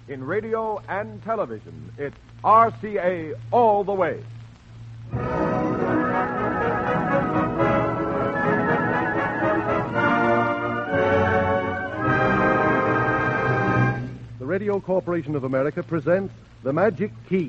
In radio and television, it's RCA all the way. The Radio Corporation of America presents The Magic Key.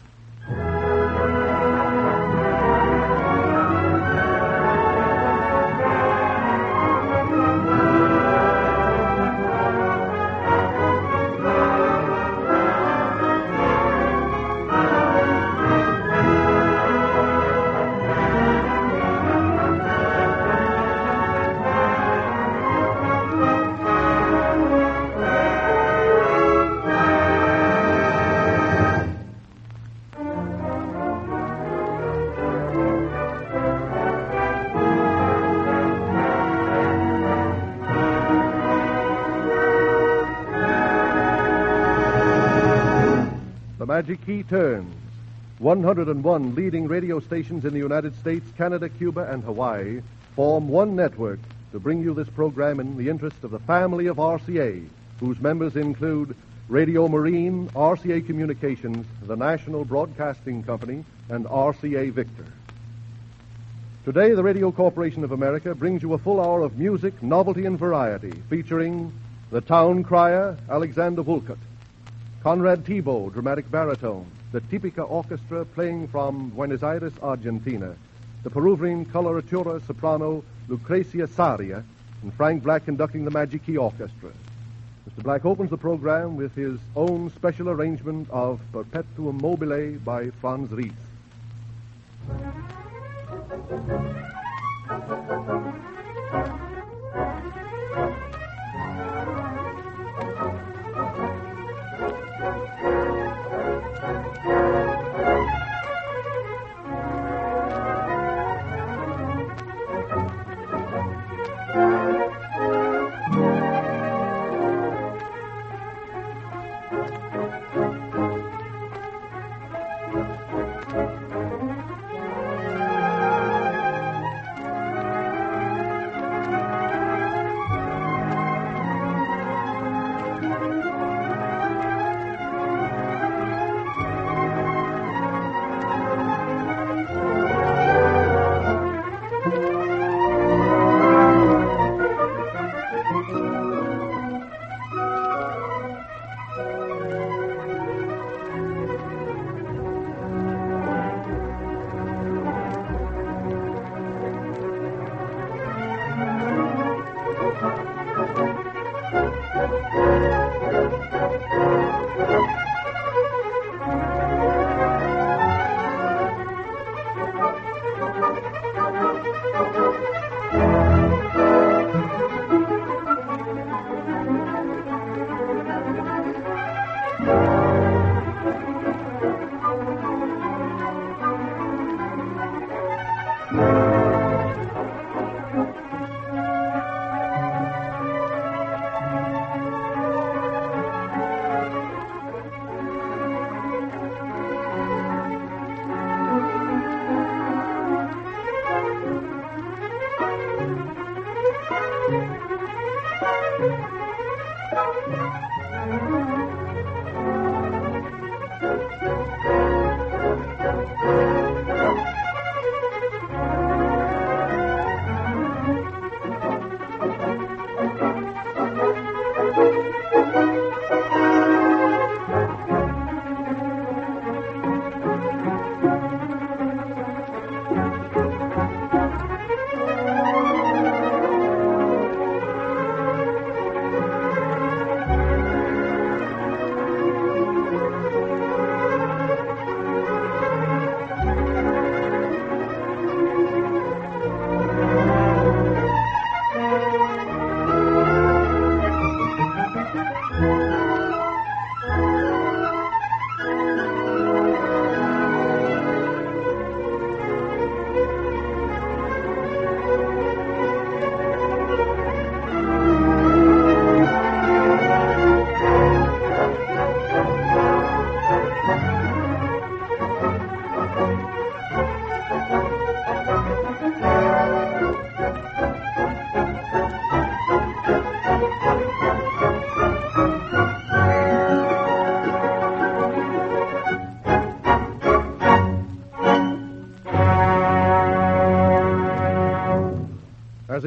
The Magic Key turns. 101 leading radio stations in the United States, Canada, Cuba, and Hawaii form one network to bring you this program in the interest of the family of RCA, whose members include Radio Marine, RCA Communications, the National Broadcasting Company, and RCA Victor. Today, the Radio Corporation of America brings you a full hour of music, novelty, and variety, featuring the Town Crier, Alexander Woolcott, Conrad Thibault, dramatic baritone, the Tipica Orchestra playing from Buenos Aires, Argentina, the Peruvian coloratura soprano Lucrecia Saria, and Frank Black conducting the Magic Key Orchestra. Mr. Black opens the program with his own special arrangement of Perpetuum Mobile by Franz Ries.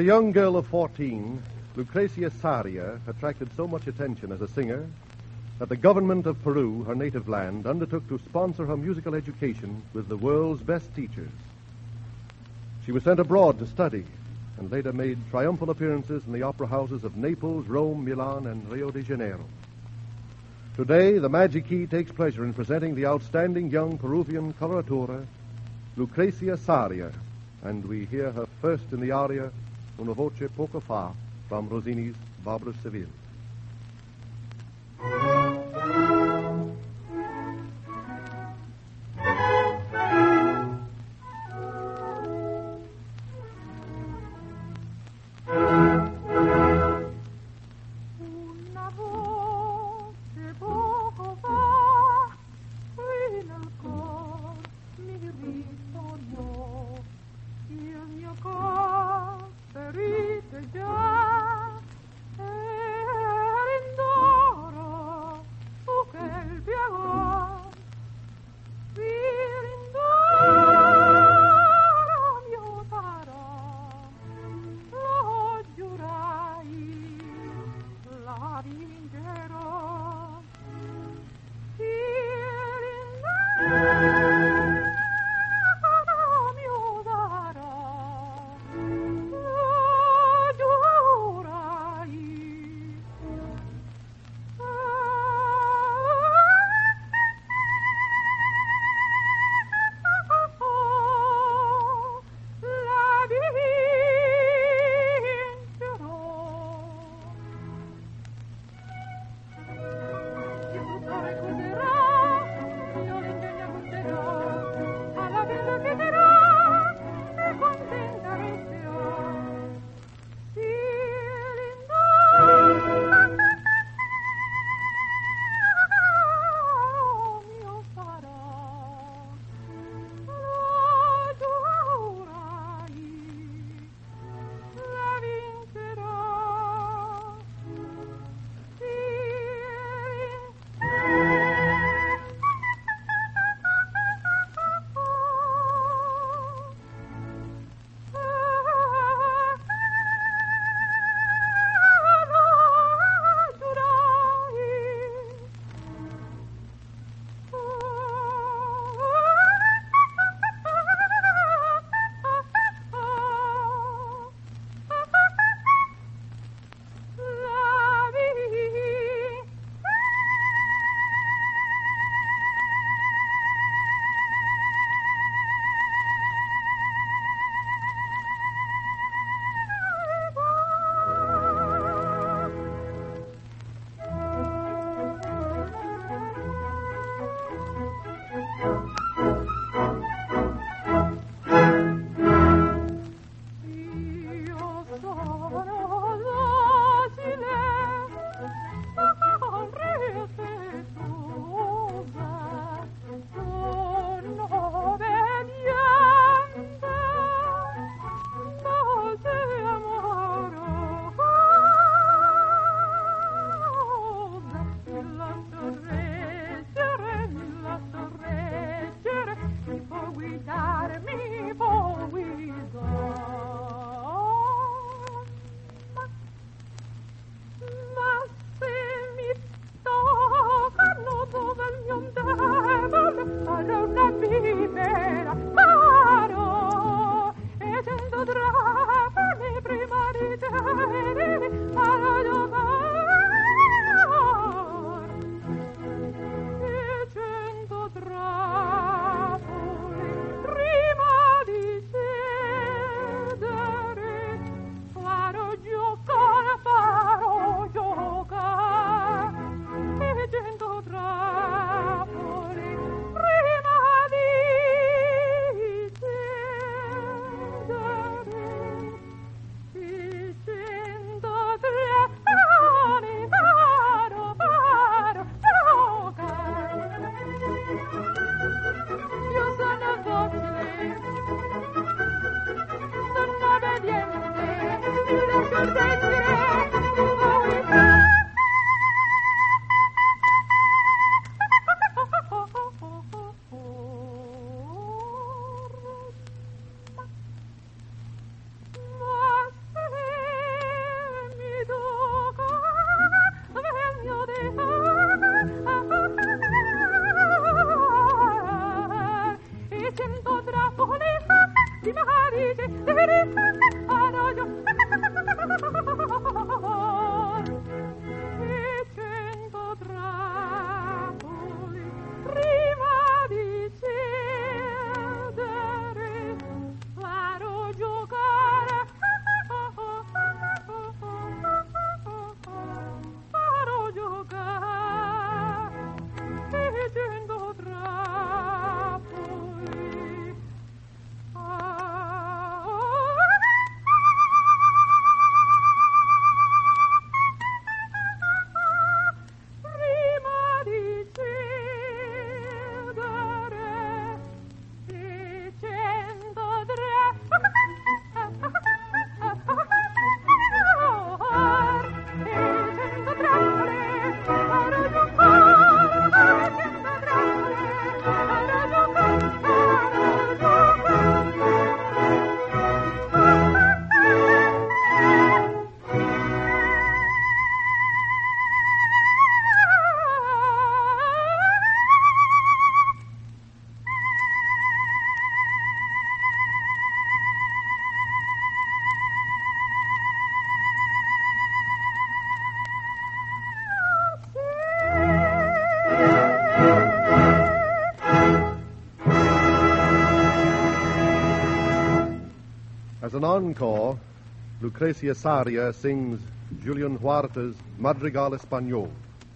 a young girl of 14, Lucrecia Saria attracted so much attention as a singer that the government of Peru, her native land, undertook to sponsor her musical education with the world's best teachers. She was sent abroad to study and later made triumphal appearances in the opera houses of Naples, Rome, Milan, and Rio de Janeiro. Today, the Magic Key takes pleasure in presenting the outstanding young Peruvian coloratura, Lucrecia Saria, and we hear her first in the aria, Una voce poco fa, from Rossini's Barbara Seville. Ferite già, As an encore, Lucrecia Saria sings Julian Huerta's Madrigal Español.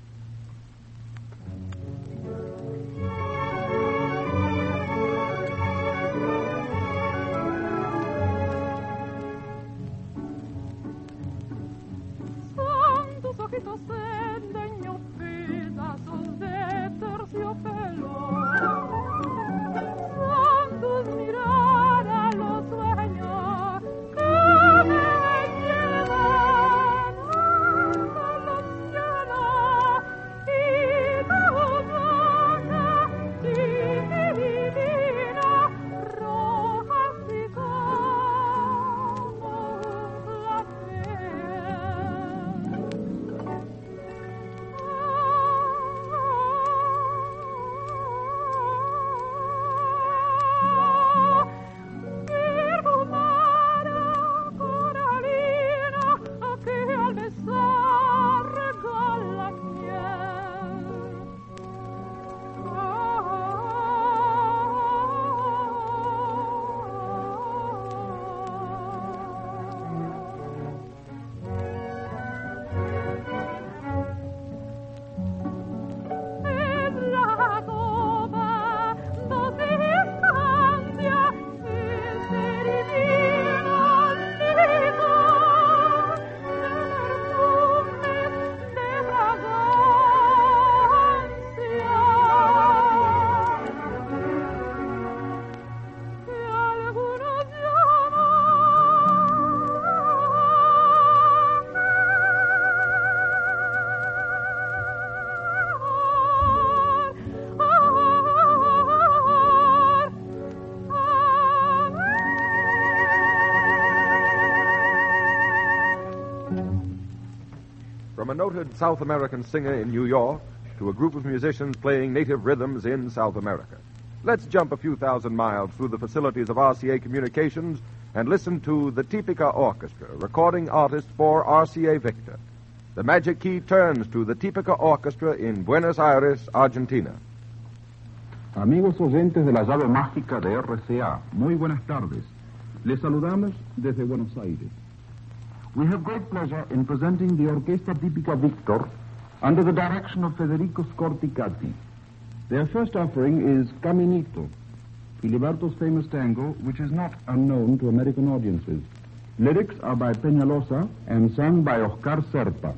From a noted South American singer in New York to a group of musicians playing native rhythms in South America. Let's jump a few thousand miles through the facilities of RCA Communications and listen to the Típica Orchestra, recording artist for RCA Victor. The magic key turns to the Típica Orchestra in Buenos Aires, Argentina. Amigos oyentes de la llave mágica de RCA, muy buenas tardes. Les saludamos desde Buenos Aires. We have great pleasure in presenting the Orquesta Típica Victor under the direction of Federico Scorticati. Their first offering is Caminito, Filiberto's famous tango, which is not unknown to American audiences. Lyrics are by Peñalosa and sung by Oscar Serpa.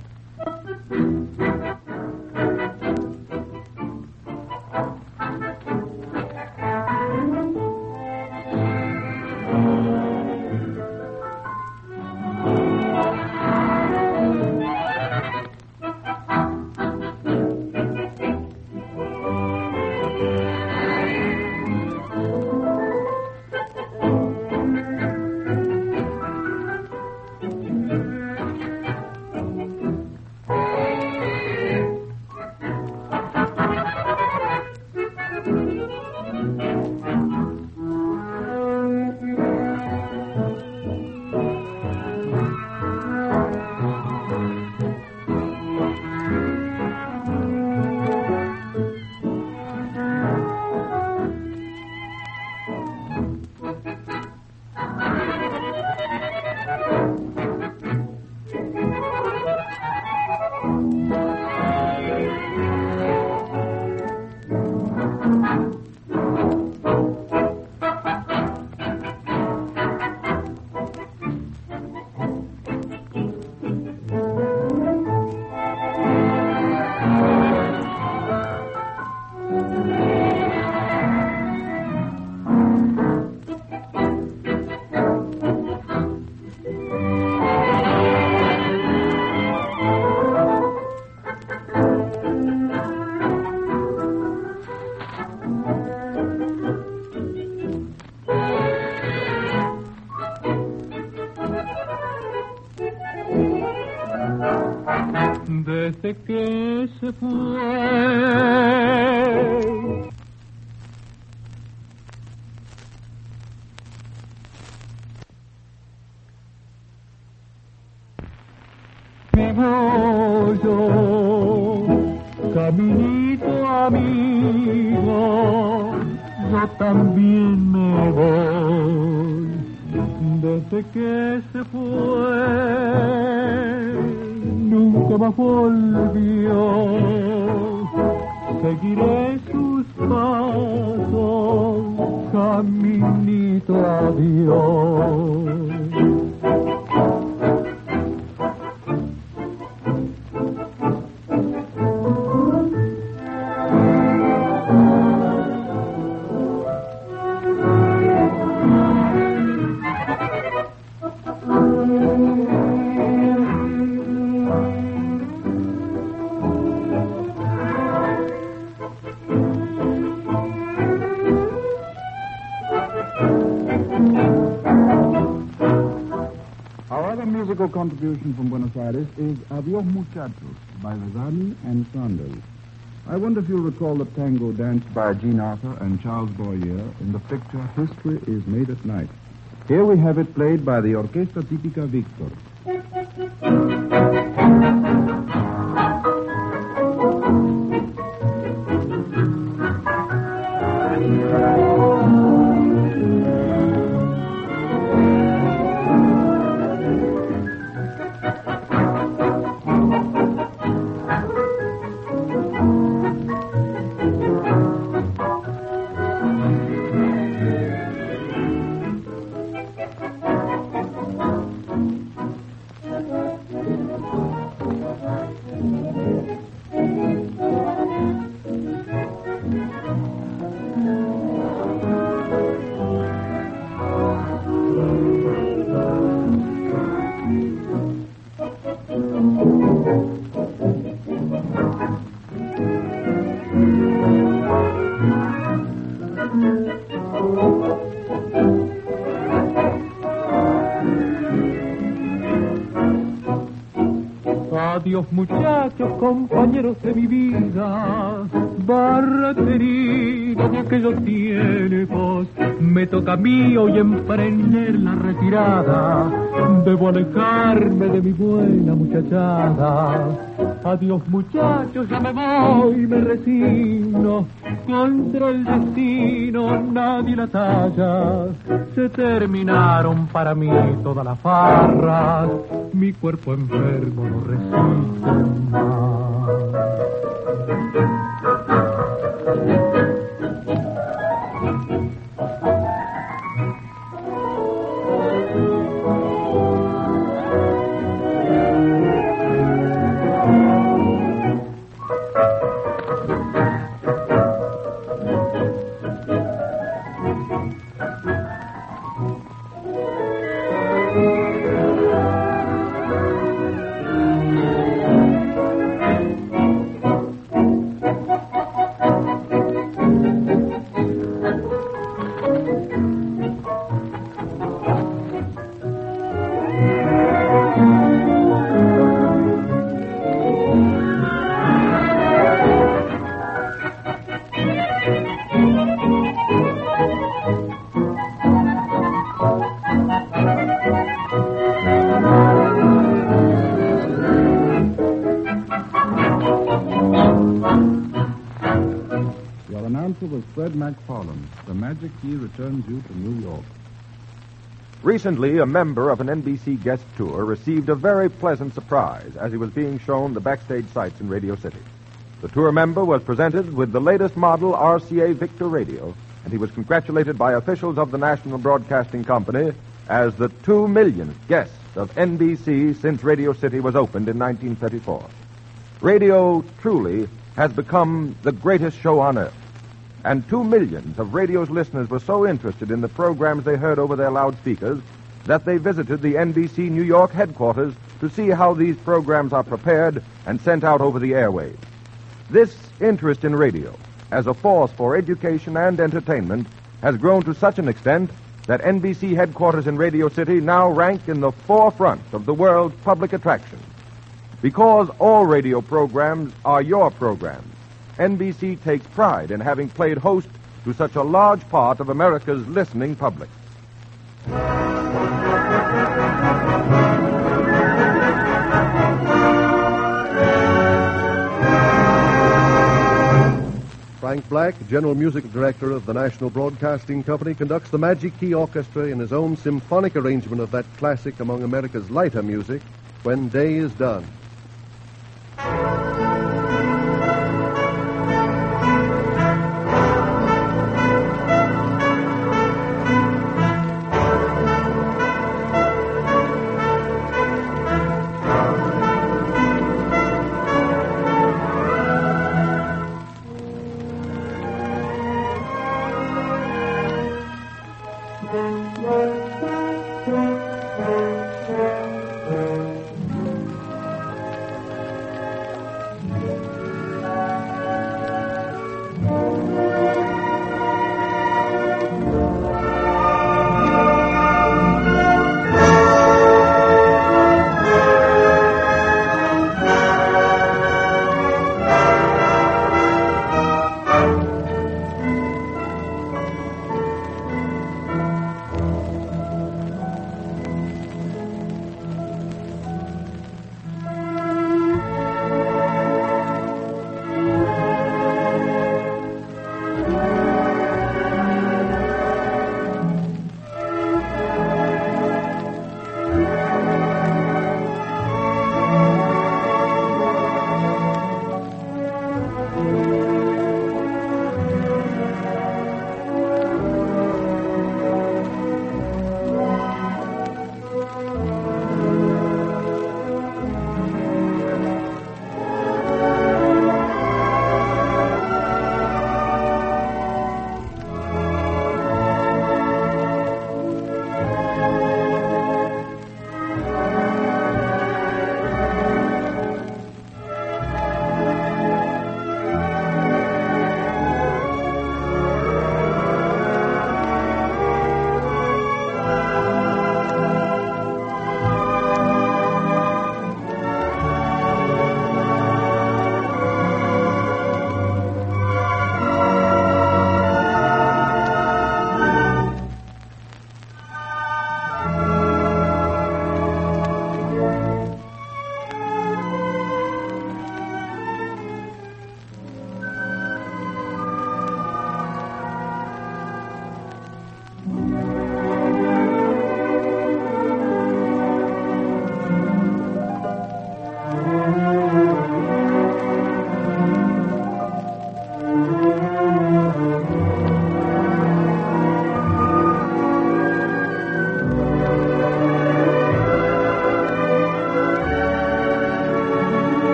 Desde que se fue vivo yo, caminito amigo, yo también me voy. desde que se fue, nunca más volvió. Seguiré sus pasos, caminito a Dios. Contribution from Buenos Aires is Adios Muchachos by Razani and Sanders. I wonder if you'll recall the tango danced by Jean Arthur and Charles Boyer in the picture History is Made at Night. Here we have it played by the Orquesta Típica Victor. Adiós muchachos, compañeros de mi vida, barratería de aquellos tiempos. Me toca a mí hoy emprender la retirada, debo alejarme de mi buena muchachada. Adiós muchachos, ya me voy, me resigno, contra el destino nadie la talla. Se terminaron para mí todas las farras, mi cuerpo enfermo no resiste más. Fred MacFarlane. The Magic Key returns you to New York. Recently, a member of an NBC guest tour received a very pleasant surprise as he was being shown the backstage sights in Radio City. The tour member was presented with the latest model RCA Victor radio, and he was congratulated by officials of the National Broadcasting Company as the 2 millionth guest of NBC since Radio City was opened in 1934. Radio truly has become the greatest show on earth. And 2 millions of radio's listeners were so interested in the programs they heard over their loudspeakers that they visited the NBC New York headquarters to see how these programs are prepared and sent out over the airwaves. This interest in radio as a force for education and entertainment has grown to such an extent that NBC headquarters in Radio City now rank in the forefront of the world's public attractions. Because all radio programs are your programs, NBC takes pride in having played host to such a large part of America's listening public. Frank Black, General Music Director of the National Broadcasting Company, conducts the Magic Key Orchestra in his own symphonic arrangement of that classic among America's lighter music, When Day is Done.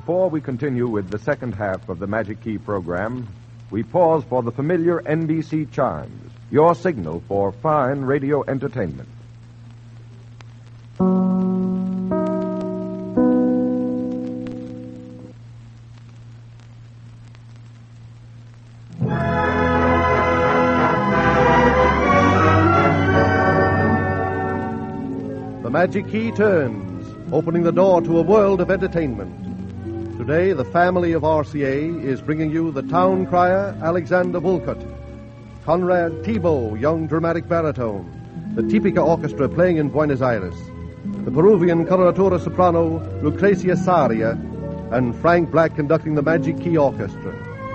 before we continue with the second half of the Magic Key program, we pause for the familiar NBC chimes, your signal for fine radio entertainment. The Magic Key turns, opening the door to a world of entertainment. Today, the family of RCA is bringing you the town crier, Alexander Woolcott, Conrad Thibault, young dramatic baritone, the Tipica Orchestra playing in Buenos Aires, the Peruvian coloratura soprano, Lucrecia Saria, and Frank Black conducting the Magic Key Orchestra.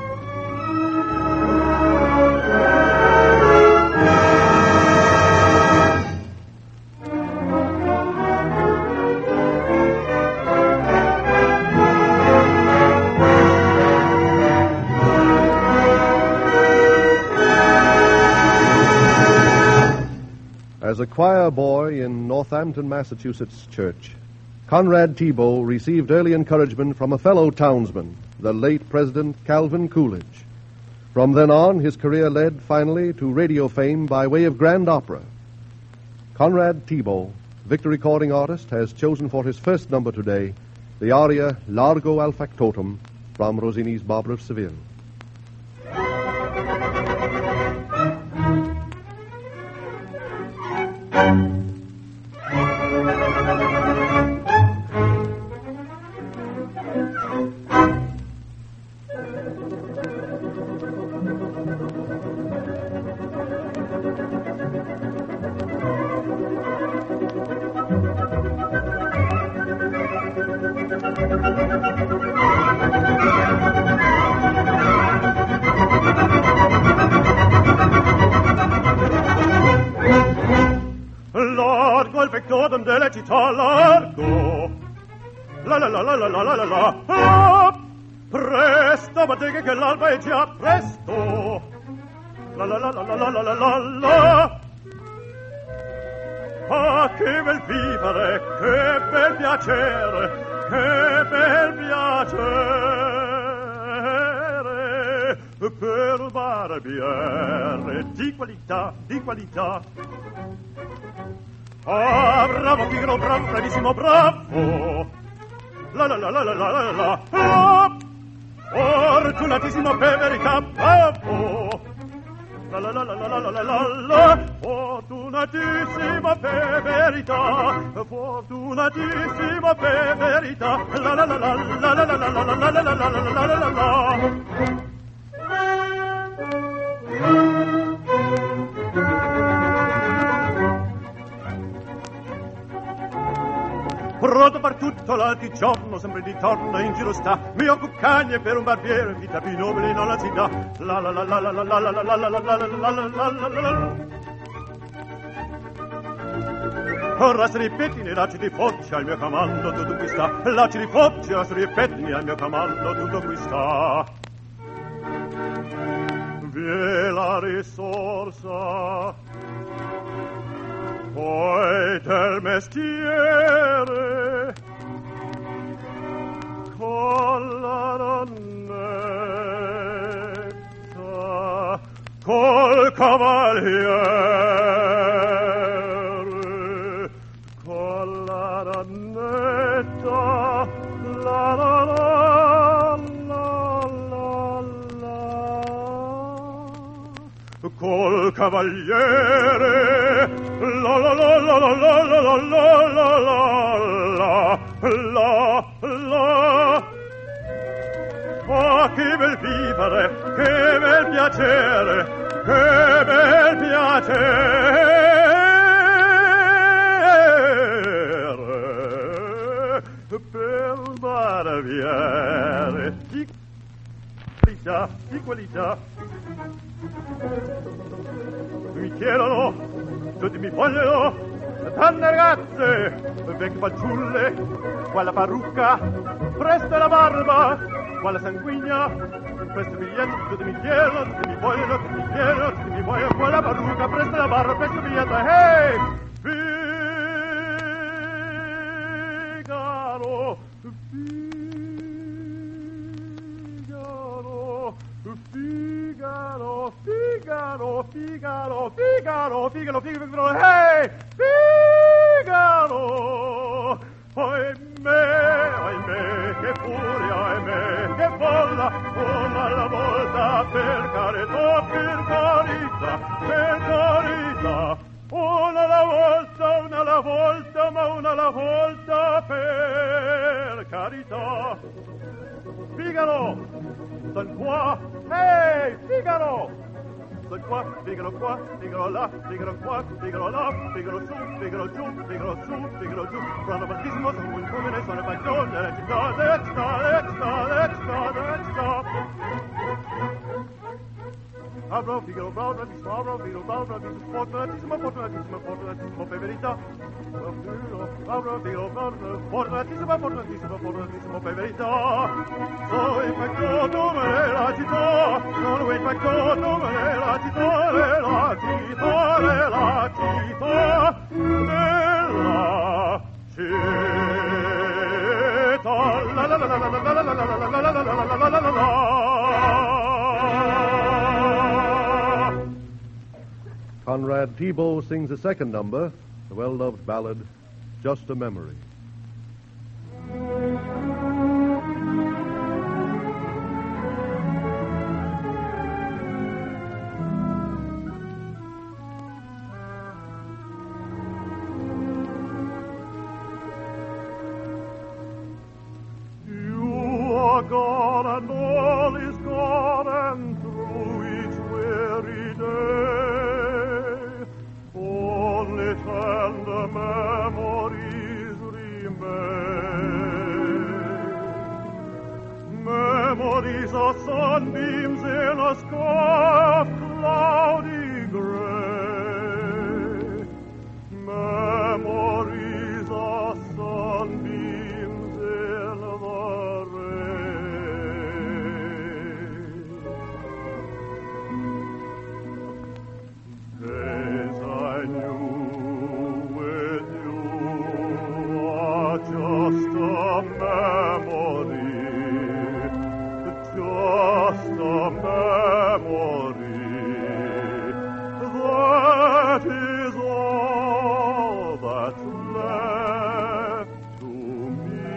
As a choir boy in Northampton, Massachusetts church, Conrad Thibault received early encouragement from a fellow townsman, the late President Calvin Coolidge. From then on, his career led finally to radio fame by way of grand opera. Conrad Thibault, Victor recording artist, has chosen for his first number today the aria Largo al Factotum from Rossini's Barber of Seville. Largo il factotum della città, largo. La la la la la la la la la. Ah, presto, battega che l'alba è già presto. La la la la la la la la la la. Ah, che bel vivere, che bel piacere, che bel piacere per barbiere di qualità, di qualità. Ah, bravo Figaro, bravo, bravissimo, bravo. La la la la la la la la. Ah, fortunatissimo per verità, bravo. La la la la la la la la la. Fortunatissimo per verità, fortunatissimo per verità. La la la la la la la la la la la la la la la. Pronto per tutto l'altigiorno, sempre di torno in giro sta, mio cuccagno per un barbiere, vita più nobile non la città. La la la la la la la la la la la la la la la la. Ora si ripettini, lacci di foggia al mio comando, tutto qui sta. Lacci di foggia, si ripettini al mio comando, tutto qui sta. Vie la risorsa poi del mestiere con la donnetta col cavaliere con la donnetta la la la la la la col cavaliere la la la la la la la la la la la. Oh, che bel vivere, che bel piacere, che bel piacere per barbiere di qualità, di qualità. Mi chiedono, tutti mi vogliono, tante ragazze, vecchie fanciulle, qua la parrucca, presto la barba, qua la sanguigna, presto il biglietto, tutti mi chiedono, tutti mi vogliono, tutti mi chiedono, tutti mi vogliono, qua la parrucca, presto la barba, presto il biglietto, hey! Figaro, Figaro, Figaro, Figaro, Figaro, hey! Figaro! Ahimè, che furia, ahimè, che folla, una alla volta, per carità, per carità, per carità. Una alla volta, ma una alla volta, per carità. Figaro, son qua, hey, Figaro! Son qua, Figaro là, Figaro qua, Figaro là, Figaro su, Figaro giù, Figaro su, Figaro giù. Sono battesimo, sono un fumine, sono paglione, recita. Abro, Figaro, Figaro, fortunatissimo, per verità. Abro, Figaro, fortunatissimo, per verità. Sono infectato, me la città, sono infectato, me la città, della città, della città. La la la la la la la la la la la la. Conrad Thibault sings a second number, the well-loved ballad, Just a Memory. You are gone and all is gone and through each weary day only tender memories remain. Memories of sunbeams in a sky of cloudy gray. Memories of sunbeams in the rain. Days I knew with you are just a memory, just a memory. That is all that's left to me.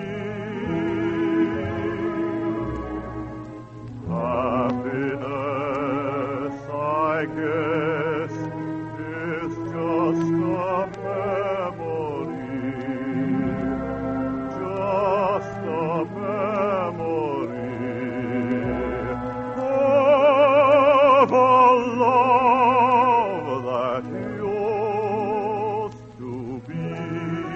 Happiness, I guess, is just a memory, just a memory of a love that used to be.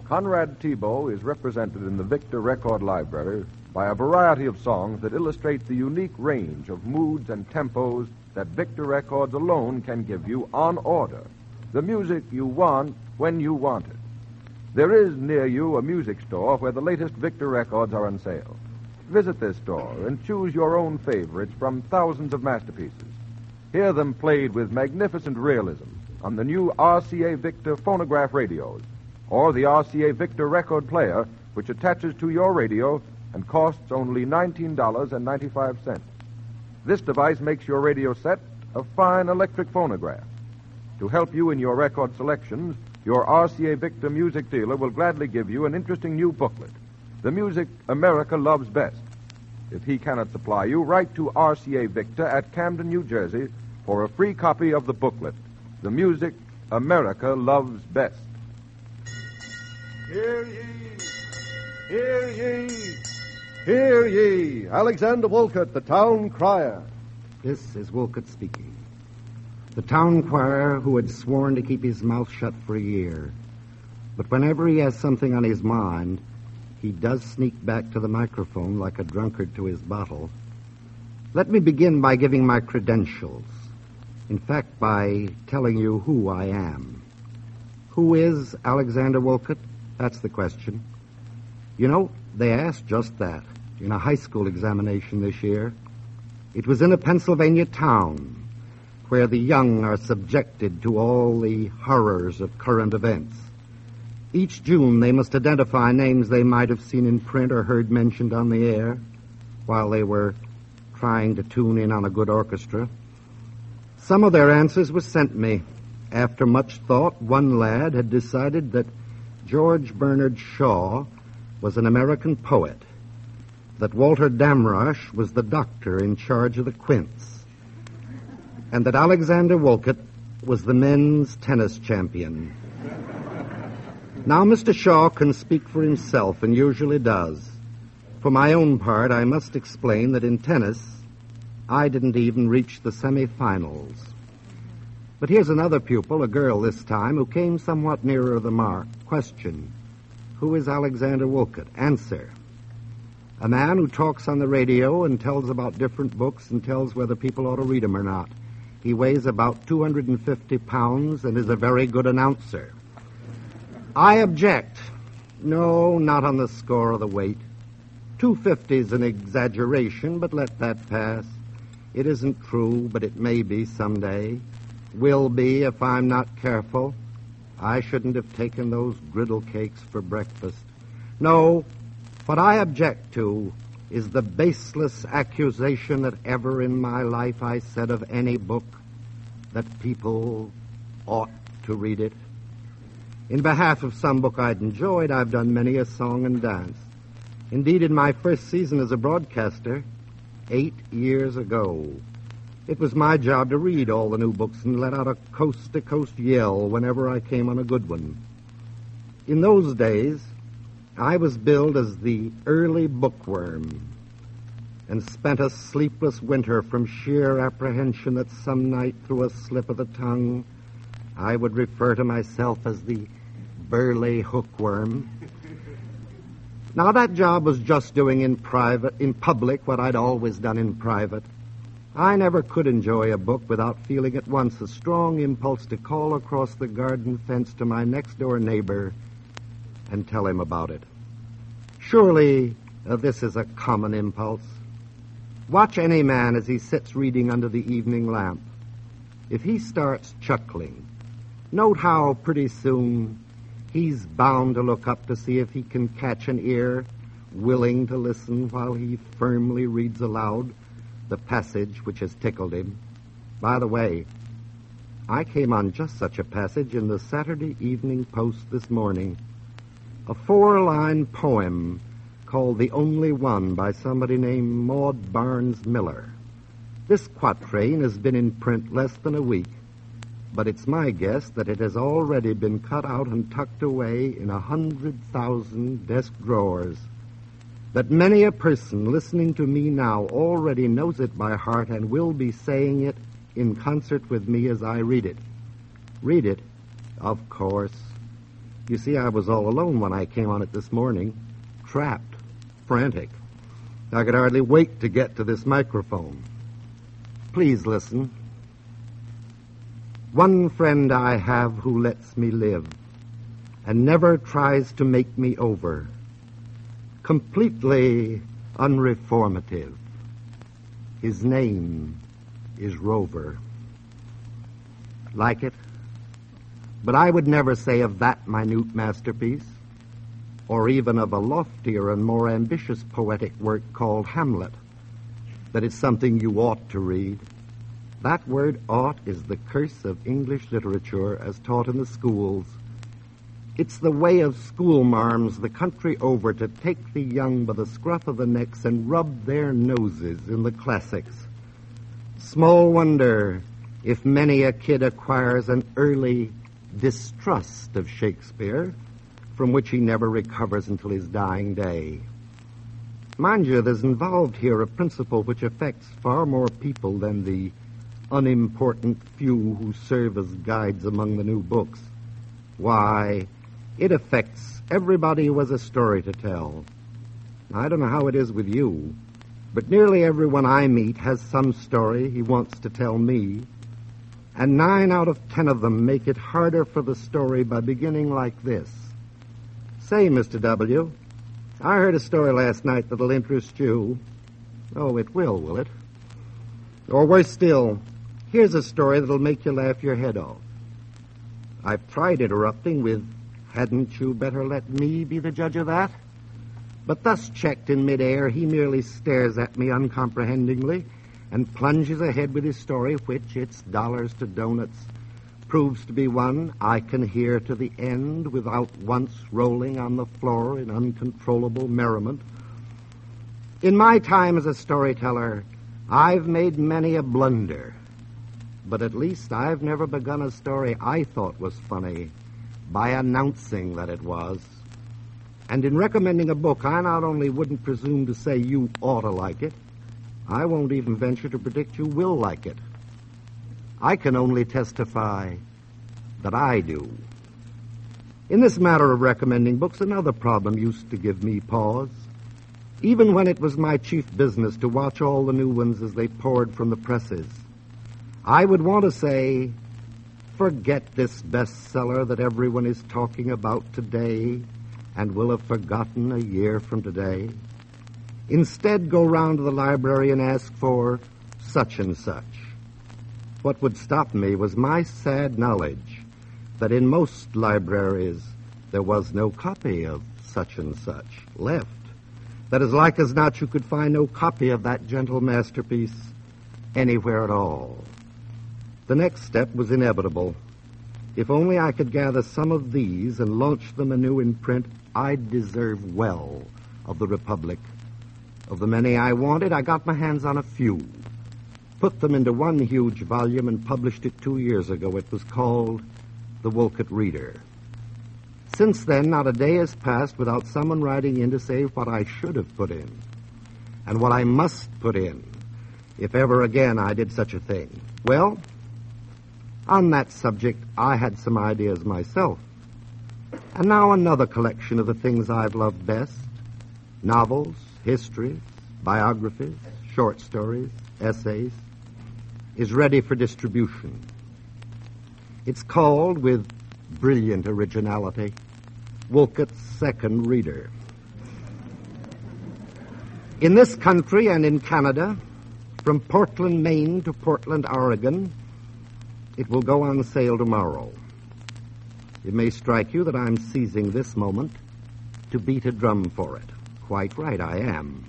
Conrad Thibault is represented in the Victor Record Library by a variety of songs that illustrate the unique range of moods and tempos that Victor Records alone can give you on order. The music you want when you want it. There is near you a music store where the latest Victor Records are on sale. Visit this store and choose your own favorites from thousands of masterpieces. Hear them played with magnificent realism on the new RCA Victor phonograph radios or the RCA Victor record player, which attaches to your radio and costs only $19.95. This device makes your radio set a fine electric phonograph. To help you in your record selections, your RCA Victor music dealer will gladly give you an interesting new booklet, The Music America Loves Best. If he cannot supply you, write to RCA Victor at Camden, New Jersey, for a free copy of the booklet, The Music America Loves Best. Hear ye! Hear ye! Hear ye! Alexander Wolcott, the town crier. This is Wolcott speaking. The town crier who had sworn to keep his mouth shut for a year. But whenever he has something on his mind, he does sneak back to the microphone like a drunkard to his bottle. Let me begin by giving my credentials. In fact, by telling you who I am. Who is Alexander Wolcott? That's the question. You know, they asked just that in a high school examination this year. It was in a Pennsylvania town where the young are subjected to all the horrors of current events. Each June, they must identify names they might have seen in print or heard mentioned on the air while they were trying to tune in on a good orchestra. Some of their answers were sent me. After much thought, one lad had decided that George Bernard Shaw was an American poet, that Walter Damrosch was the doctor in charge of the quints, and that Alexander Wolcott was the men's tennis champion. Now, Mr. Shaw can speak for himself, and usually does. For my own part, I must explain that in tennis, I didn't even reach the semifinals. But here's another pupil, a girl this time, who came somewhat nearer the mark. Question: who is Alexander Wolcott? Answer: a man who talks on the radio and tells about different books and tells whether people ought to read them or not. He weighs about 250 pounds and is a very good announcer. I object. No, not on the score of the weight. 250 is an exaggeration, but let that pass. It isn't true, but it may be someday. Will be if I'm not careful. I shouldn't have taken those griddle cakes for breakfast. No, what I object to is the baseless accusation that ever in my life I said of any book that people ought to read it. In behalf of some book I'd enjoyed, I've done many a song and dance. Indeed, in my first season as a broadcaster, 8 years ago, it was my job to read all the new books and let out a coast-to-coast yell whenever I came on a good one. In those days, I was billed as the early bookworm and spent a sleepless winter from sheer apprehension that some night, through a slip of the tongue, I would refer to myself as the burly hookworm. Now, that job was just doing in public what I'd always done in private. I never could enjoy a book without feeling at once a strong impulse to call across the garden fence to my next-door neighbor and tell him about it. Surely, this is a common impulse. Watch any man as he sits reading under the evening lamp. If he starts chuckling, note how pretty soon he's bound to look up to see if he can catch an ear willing to listen while he firmly reads aloud the passage which has tickled him. By the way, I came on just such a passage in the Saturday Evening Post this morning. A 4-line poem called The Only One by somebody named Maud Barnes Miller. This quatrain has been in print less than a week, but it's my guess that it has already been cut out and tucked away in 100,000 desk drawers. That many a person listening to me now already knows it by heart and will be saying it in concert with me as I read it. Read it? Of course. You see, I was all alone when I came on it this morning. Trapped. Frantic. I could hardly wait to get to this microphone. Please listen. One friend I have who lets me live and never tries to make me over. Completely unreformative. His name is Rover. Like it? But I would never say of that minute masterpiece, or even of a loftier and more ambitious poetic work called Hamlet, that it's something you ought to read. That word ought is the curse of English literature as taught in the schools. It's the way of schoolmarms the country over to take the young by the scruff of the necks and rub their noses in the classics. Small wonder if many a kid acquires an early distrust of Shakespeare, from which he never recovers until his dying day. Mind you, there's involved here a principle which affects far more people than the unimportant few who serve as guides among the new books. Why, it affects everybody who has a story to tell. I don't know how it is with you, but nearly everyone I meet has some story he wants to tell me, and 9 out of 10 of them make it harder for the story by beginning like this. Say, Mr. W., I heard a story last night that'll interest you. Oh, it will it? Or worse still, here's a story that'll make you laugh your head off. I've tried interrupting with, hadn't you better let me be the judge of that? But thus checked in midair, he merely stares at me uncomprehendingly and plunges ahead with his story, which, its dollars to donuts, proves to be one I can hear to the end without once rolling on the floor in uncontrollable merriment. In my time as a storyteller, I've made many a blunder, but at least I've never begun a story I thought was funny by announcing that it was. And in recommending a book, I not only wouldn't presume to say you ought to like it, I won't even venture to predict you will like it. I can only testify that I do. In this matter of recommending books, another problem used to give me pause. Even when it was my chief business to watch all the new ones as they poured from the presses, I would want to say, forget this bestseller that everyone is talking about today and will have forgotten a year from today. Instead, go round to the library and ask for such and such. What would stop me was my sad knowledge that in most libraries there was no copy of such and such left. That as like as not you could find no copy of that gentle masterpiece anywhere at all. The next step was inevitable. If only I could gather some of these and launch them anew in print, I'd deserve well of the Republic. Of the many I wanted, I got my hands on a few, put them into one huge volume, and published it 2 years ago. It was called The Wolcott Reader. Since then, not a day has passed without someone writing in to say what I should have put in, and what I must put in, if ever again I did such a thing. Well, on that subject, I had some ideas myself. And now another collection of the things I've loved best: novels, histories, biographies, short stories, essays, is ready for distribution. It's called, with brilliant originality, Wolcott's Second Reader. In this country and in Canada, from Portland, Maine to Portland, Oregon, it will go on sale tomorrow. It may strike you that I'm seizing this moment to beat a drum for it. Quite right, I am.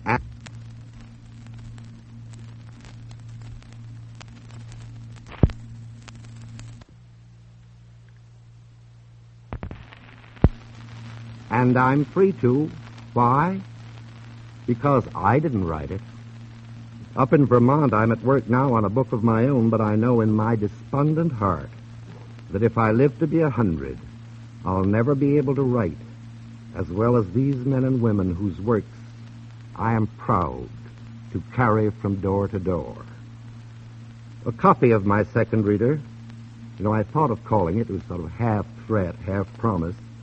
And I'm free to. Why? Because I didn't write it. Up in Vermont, I'm at work now on a book of my own, but I know in my despondent heart that if I live to be 100, I'll never be able to write as well as these men and women whose works I am proud to carry from door to door. A copy of my second reader, I thought of calling it was sort of half threat, half promise,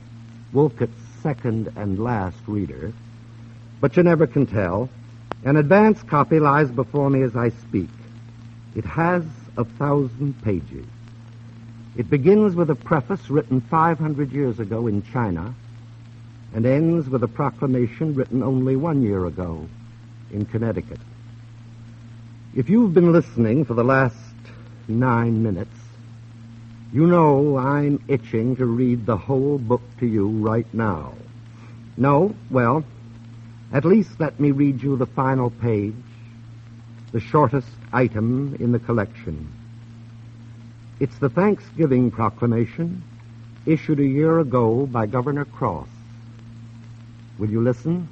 Wolcott's second and last reader, but you never can tell. An advance copy lies before me as I speak. It has 1,000 pages. It begins with a preface written 500 years ago in China and ends with a proclamation written only 1 year ago in Connecticut. If you've been listening for the last 9 minutes, you know I'm itching to read the whole book to you right now. No, well, at least let me read you the final page, the shortest item in the collection. It's the Thanksgiving Proclamation issued a year ago by Governor Cross. Will you listen?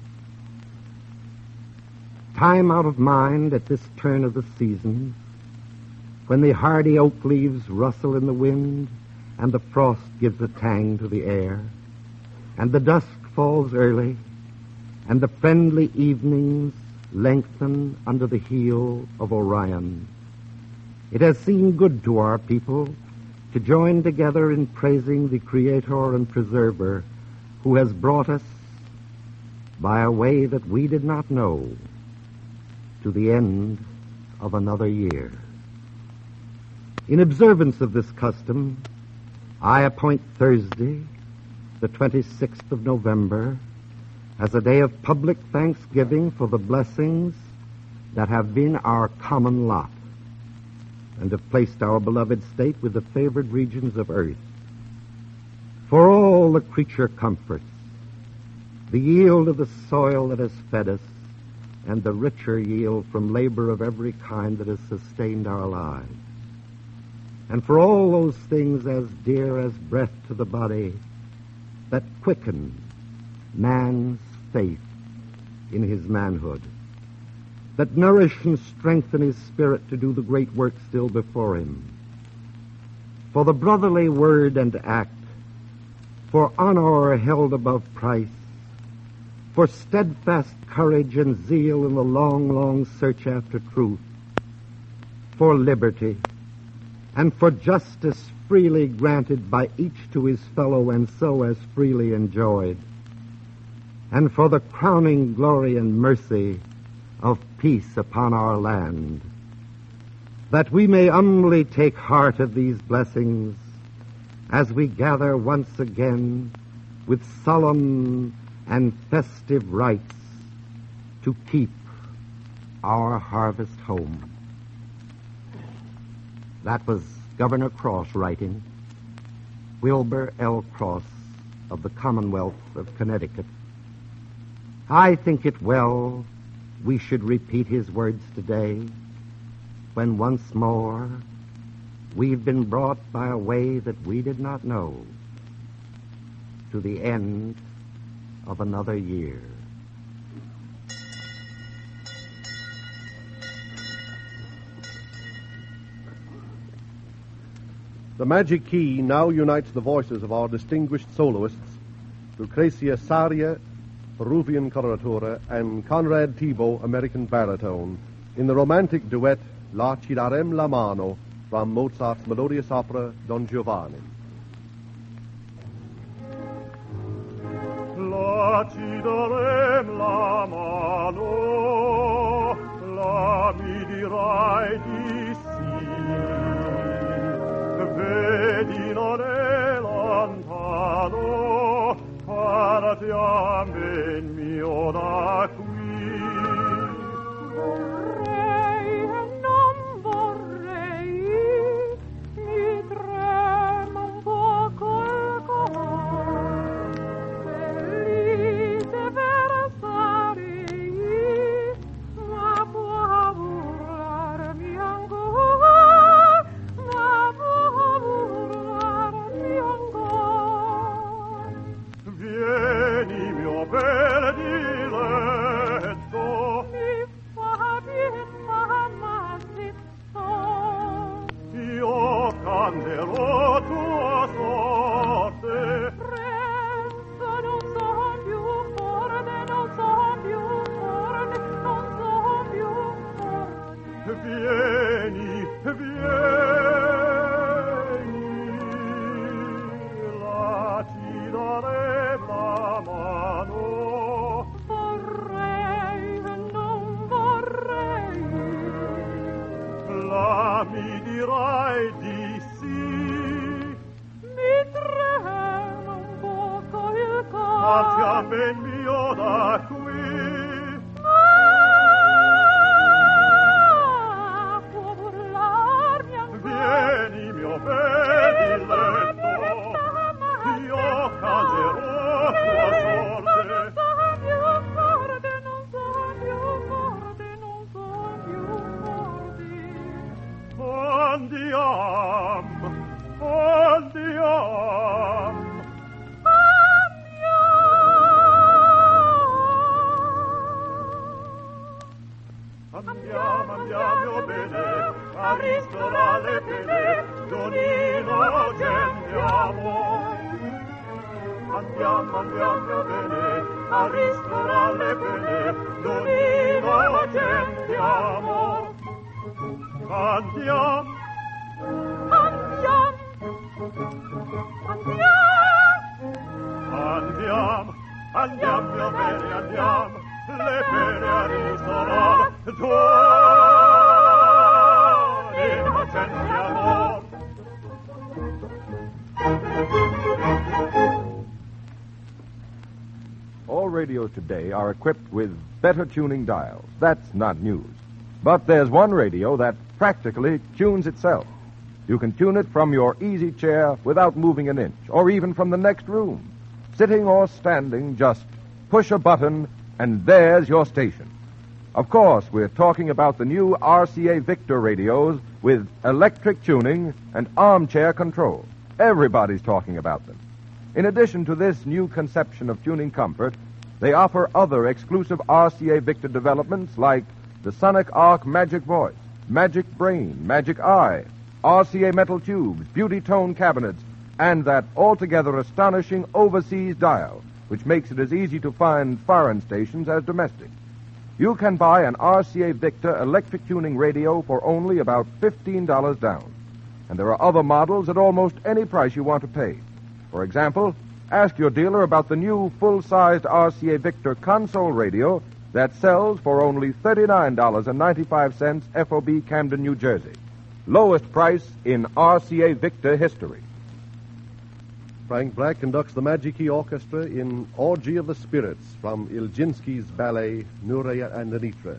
Time out of mind at this turn of the season, when the hardy oak leaves rustle in the wind and the frost gives a tang to the air, and the dusk falls early, and the friendly evenings lengthen under the heel of Orion. It has seemed good to our people to join together in praising the Creator and Preserver who has brought us, by a way that we did not know, to the end of another year. In observance of this custom, I appoint Thursday, the 26th of November, as a day of public thanksgiving for the blessings that have been our common lot and have placed our beloved state with the favored regions of earth. For all the creature comforts, the yield of the soil that has fed us, and the richer yield from labor of every kind that has sustained our lives. And for all those things as dear as breath to the body that quicken man's faith in his manhood, that nourish and strengthen his spirit to do the great work still before him. For the brotherly word and act, for honor held above price, for steadfast courage and zeal in the long, long search after truth, for liberty, and for justice freely granted by each to his fellow and so as freely enjoyed, and for the crowning glory and mercy of peace upon our land, that we may humbly take heart of these blessings as we gather once again with solemn and festive rites to keep our harvest home. That was Governor Cross writing, Wilbur L. Cross of the Commonwealth of Connecticut. I think it well we should repeat his words today, when once more we've been brought by a way that we did not know to the end of another year. The Magic Key now unites the voices of our distinguished soloists, Lucrezia Saria, Peruvian coloratura, and Conrad Thibault, American baritone, in the romantic duet La Ci darem la mano from Mozart's melodious opera Don Giovanni. La ci darem la mano, la mi dirai di sì. Vedi non è lontano, parati a ben mio da qui. Vorrei e non vorrei, mi trema un poco il cuore. Felice vera sarei, ma può burlarmi ancora, ma può burlarmi ancora. Vieni mio bel diletto, Mi fa bien, mamma, zitto. io canterò tua sorte. Presto non so più forte, non so più forte, non so più forte. Vieni, vieni, la ci darei gendiamo. Andiamo bene, a ristorare le pene, Donino gendiamo. Andiamo. Andiamo bene, andiamo, le pene a ristorare, Donino gendiamo. All radios today are equipped with better tuning dials. That's not news. But there's one radio that practically tunes itself. You can tune it from your easy chair without moving an inch, or even from the next room. Sitting or standing, just push a button, and there's your station. Of course, we're talking about the new RCA Victor radios with electric tuning and armchair control. Everybody's talking about them. In addition to this new conception of tuning comfort, they offer other exclusive RCA Victor developments like the Sonic Arc Magic Voice, Magic Brain, Magic Eye, RCA metal tubes, beauty tone cabinets, and that altogether astonishing overseas dial, which makes it as easy to find foreign stations as domestic. You can buy an RCA Victor electric tuning radio for only about $15 down. And there are other models at almost any price you want to pay. For example, ask your dealer about the new full-sized RCA Victor console radio that sells for only $39.95 FOB Camden, New Jersey. Lowest price in RCA Victor history. Frank Black conducts the Magic Key Orchestra in Orgy of the Spirits from Iljinsky's ballet Nureya and Anitra.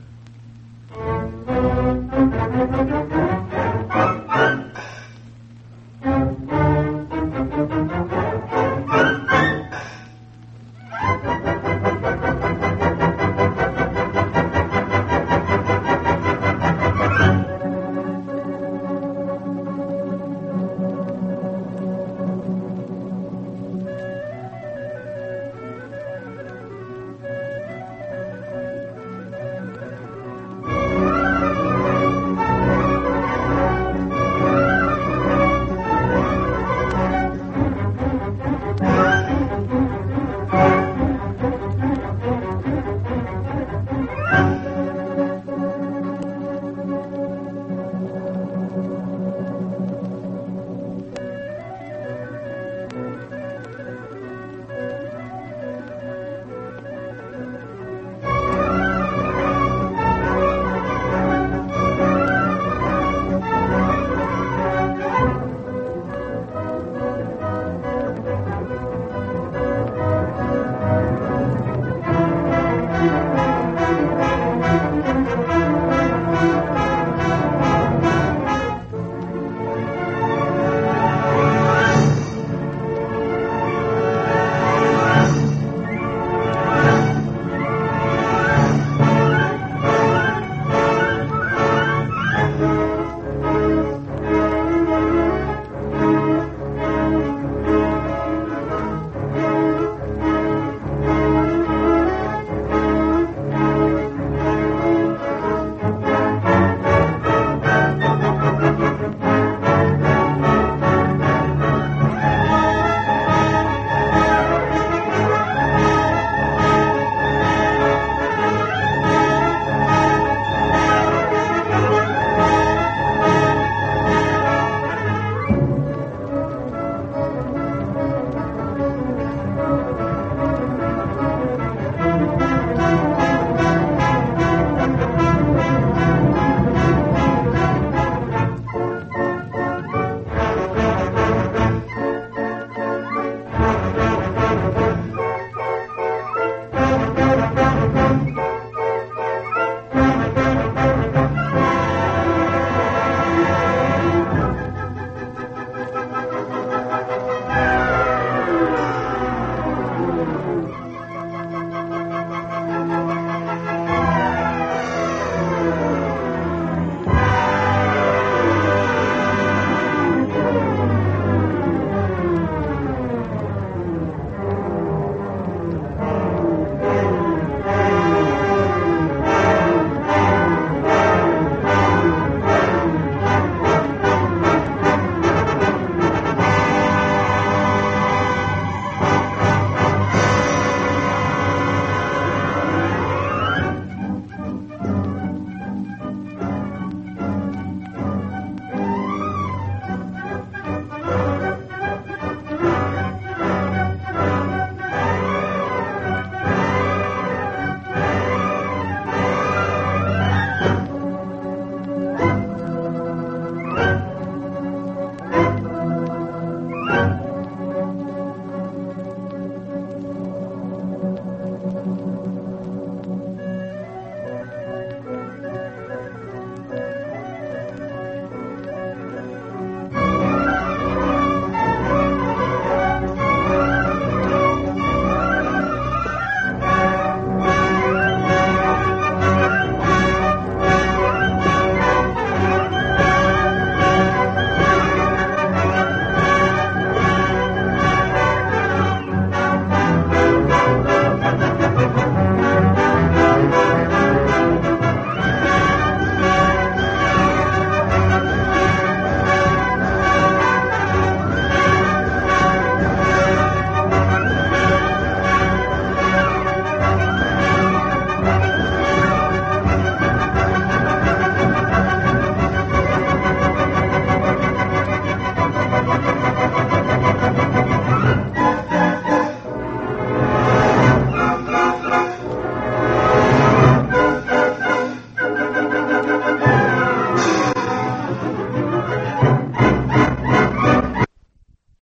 Thank you.